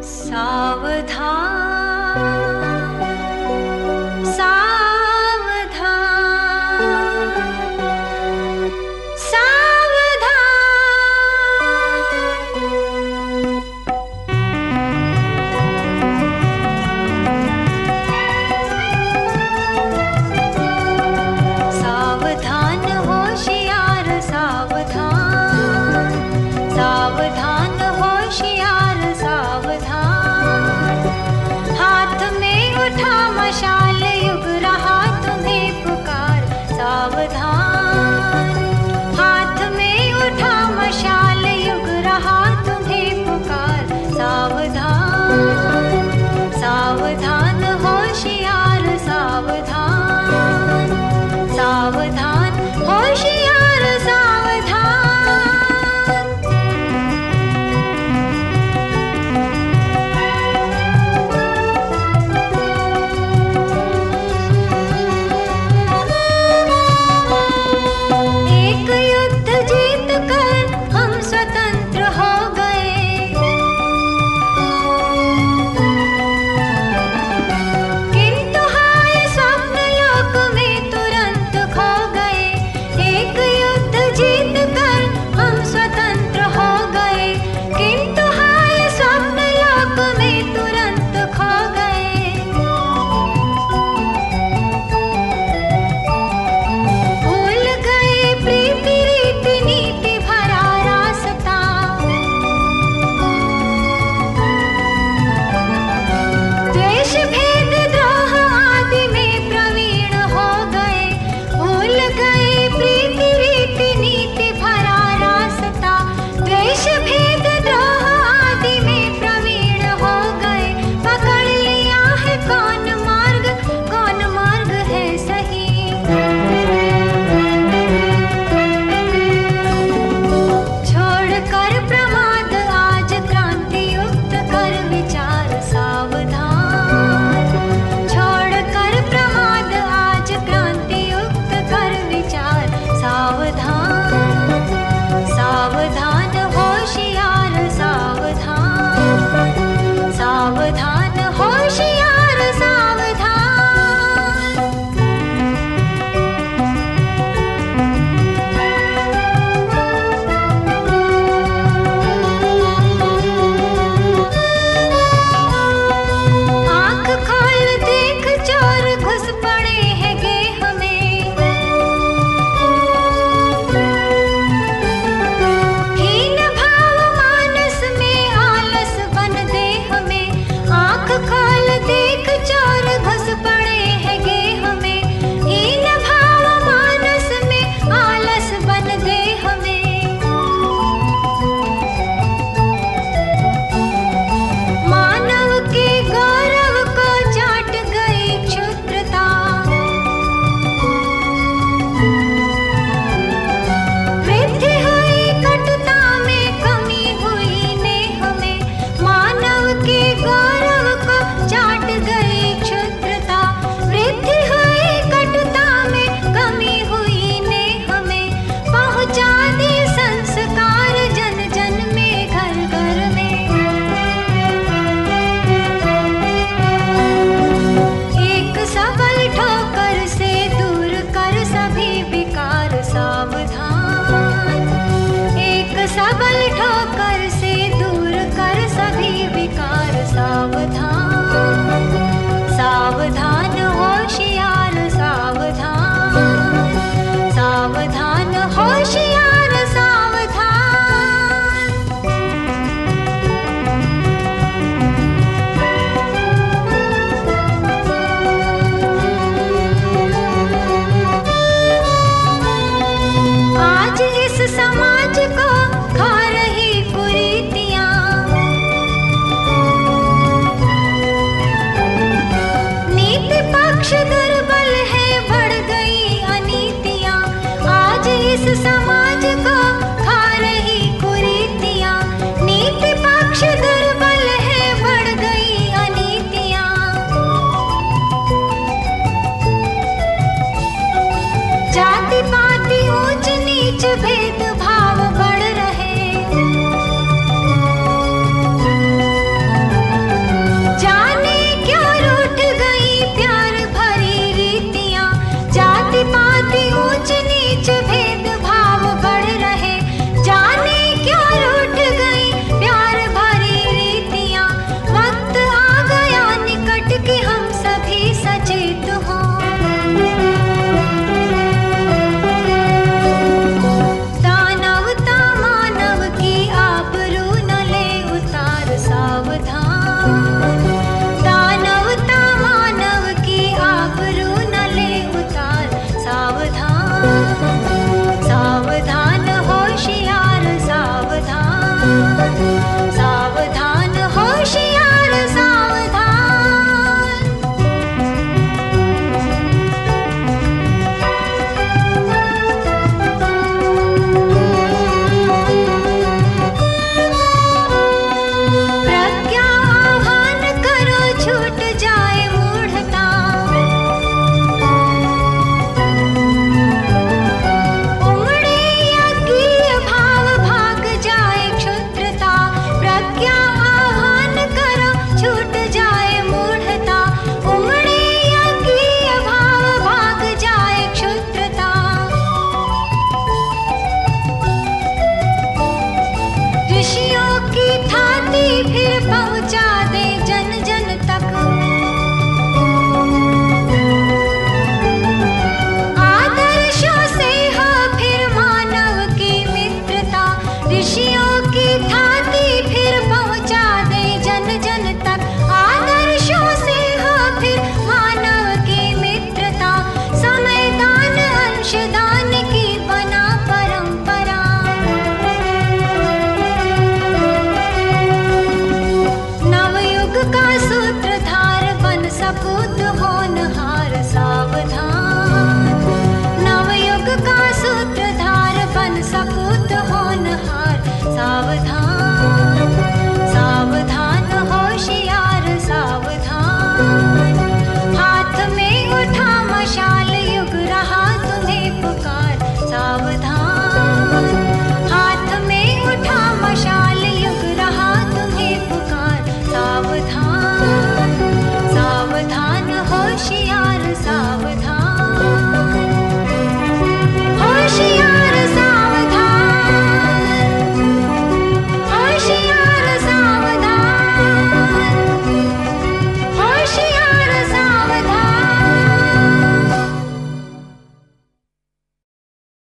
सावधान सावधान सावधान सावधान होशियार सावधान सावधान होशियार सावधान हाथ में उठा मशाल युग रहा तुम्हें पुकार सावधान हाथ में उठा मशाल युग रहा तुम्हें पुकार सावधान सावधान होशियार सावधान सावधान होशियार सावधान सावधान होशियार सावधान। प्रज्ञा आह्वान करो छूट जाए मूढ़ता। उमड़े यज्ञीय भाव भाग जाए क्षुद्रता। प्रज्ञा आह्वान करो छूट जाए मूढ़ता। उमड़े यज्ञीय भाव भाग जाए क्षुद्रता। ऋषियों की थाती फिर पहुंचा दे जन जन तक। आदर्शों से हो फिर मानव की मित्रता। ऋषियों की थाती फिर पहुंचा दे जन जन तक। आदर्शों से हो फिर मानव की मित्रता। समय दान अंशदान की बना परंपरा। नवयुग का सूत्रधार बन सपूत होनहार सावधान। नवयुग का सूत्रधार बन सपूत होनहार सावधान। सावधान होशियार सावधान। हाथ में उठा मशाल युग रहा तुम्हें पुकार सावधान।